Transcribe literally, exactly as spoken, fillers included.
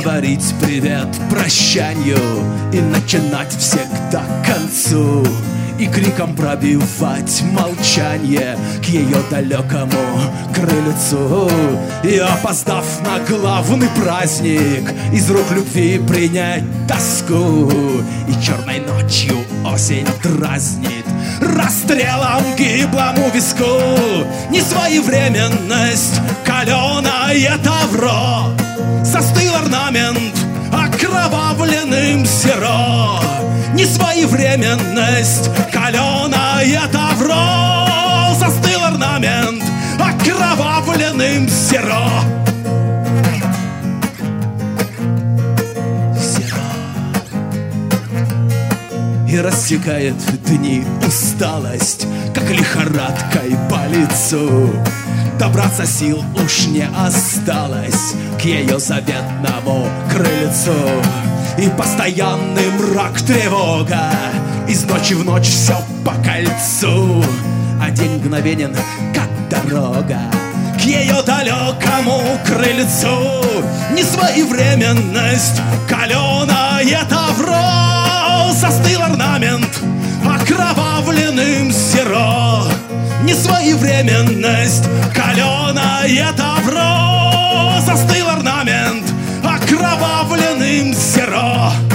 говорить привет прощанию и начинать всегда к концу, и криком пробивать молчание к ее далекому крыльцу. И опоздав на главный праздник, из рук любви принять тоску, и черной ночью осень дразнит расстрелом гиблому виску. Несвоевременность, каленое тавро, застыл орнамент окровавленным серо. Несвоевременность, каленое тавро, застыл орнамент окровавленным серо. И рассекает дни усталость, как лихорадкой по лицу. Добраться сил уж не осталось к ее заветному крыльцу. И постоянный мрак, тревога, из ночи в ночь все по кольцу. А день мгновенен, как дорога, к ее далекому крыльцу. Несвоевременность, каленое тавро, застыл орнамент окровавленным серо. Несвоевременность, каленое тавро, застыл орнамент окровавленным серо.